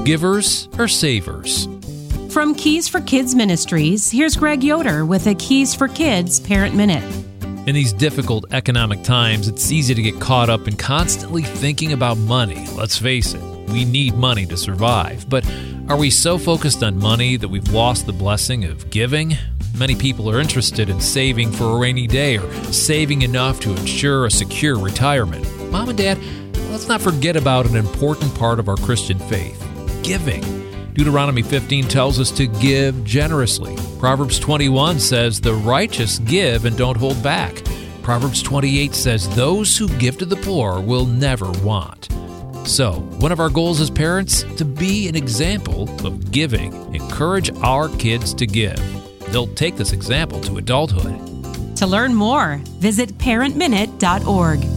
Givers or savers? From Keys for Kids Ministries, here's Greg Yoder with a Keys for Kids Parent Minute. In these difficult economic times, it's easy to get caught up in constantly thinking about money. Let's face it, we need money to survive. But are we so focused on money that we've lost the blessing of giving? Many people are interested in saving for a rainy day or saving enough to ensure a secure retirement. Mom and Dad, let's not forget about an important part of our Christian faith, giving. Deuteronomy 15 tells us to give generously. Proverbs 21 says, the righteous give and don't hold back. Proverbs 28 says, those who give to the poor will never want. So, one of our goals as parents, to be an example of giving. Encourage our kids to give. They'll take this example to adulthood. To learn more, visit parentminute.org.